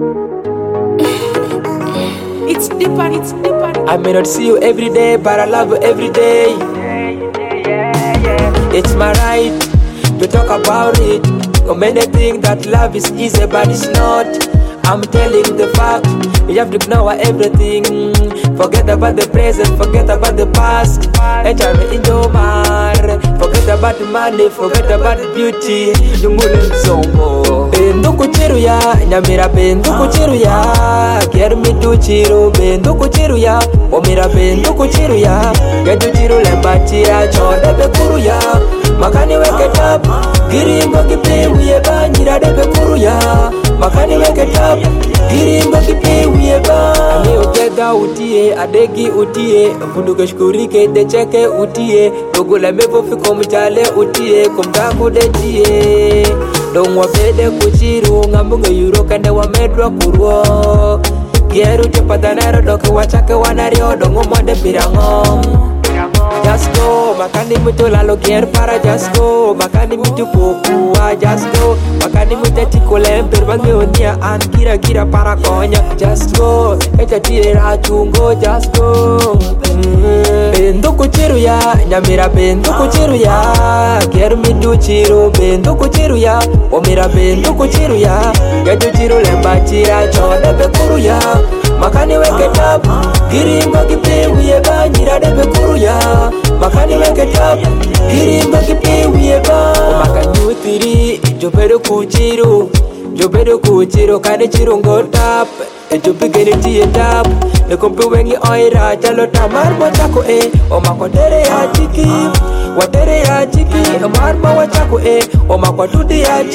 It's deeper, it's deeper. I may not see you every day, but I love you every day. It's my right to talk about it. So many think that love is easy, but it's not. I'm telling the fact. You have to ignore everything. Forget about the present, forget about the past. Enter in your mind. Forget about the money, forget about the beauty. You mouldn't so more. Bendo kuchiruya, nyamira bendo kuchiruya. Get me to chiru, bendo kuchiruya. Omira bendo kuchiruya. Get to chiru lembachira, chonda bekuruya. Makani wake it up, girimba kipe wiye banjira de bekuruya. Makani wake it up, girimba kipe wiye ba. Ani ojega utie, adegi utie. Funduke shkurike, decheke utie. Dogula mevo fiko mchale utie, kumtaku detie. Dongwa bede kuchiru, ngambunge yuro kande wa medwa kurwo. Gieru chepatanero doke wachake wanario, dongo mwande pirango. Just go, makani mutu lalo kier para just go. Makani mutu pokua just go. Makani mutu tikole perbangi onia an kira para konya. Just go, echa tire rachungo just go. Bendo kuchiru ya, nyamira bendo kuchiru ya. Kier mitu chiru, bendo kuchiru ya. Omira bendo kuchiru ya. Getu chiru lemba chira, chode bekuru ya. Makani wake it up, girimba kipe wiye banjira de bekuru ya. Makani wake it up, girimba kipe wiye ba. Makani utiri, jobedo kuchiru, kani chiru ngotap. Jobi geni tiye tap, ne kompe wengi oira, chalo tamar mochako Omako tere ya chiki, watere ya chiki, marma wachako Omako tudi ya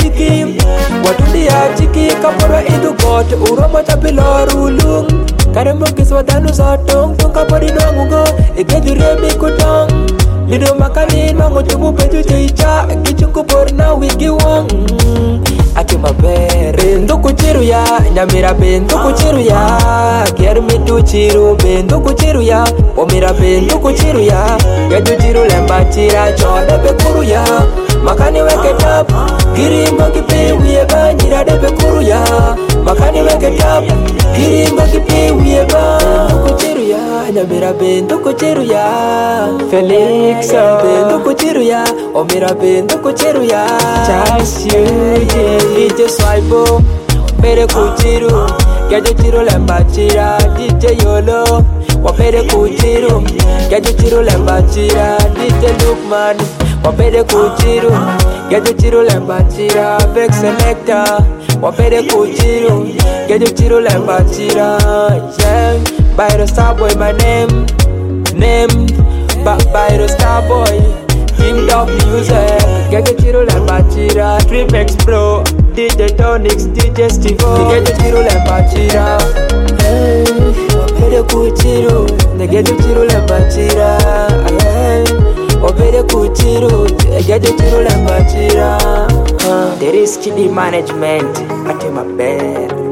chiki, kapora idu kote, uroma tapilor ulung. Karembo kiswa danu sotong, tung kapori nongungo, igedure mikutong. Lido makani mango chubu peju chicha, kichungu porna wigi wang. Ati maber bendo kuchiru ya, nyamira bendo kuchiru ya. Kier mitu chiru, bendo kuchiru ya. Omira bendo kuchiru ya. Getu chiru lemba chira, chode bekuru ya. Makani wake it up, girimba kipe wiye banjira de bekuru ya. Makani wake it up, girimba kipe wiye ba. Kuchiru ya, nyamira bendo kuchiru ya. Felix bendo kuchiru ya. Omira bendo kuchiru ya. Just you, yeah. DJ Swipe, pere kuchiru. Getu chiru lemba chira, DJ Yolo. Wapere kuchiru, getu chiru lemba chira. DJ Lukman, wapere kuchiru. Getu chiru lemba chira. Vex Selector, wapere kuchiru. Getu chiru lemba chira. Yeah, by the Starboy my name. By the Starboy, King of Music. Getu chiru lemba chira. Tripex Pro, DJ Tonix, DJ Stevo. Getu chiru lemba chira. Hey, wapere kuchiru. Getu chiru lemba chira. Obere kuchiru, getu chiru lemba chira. The risk management, ati maber.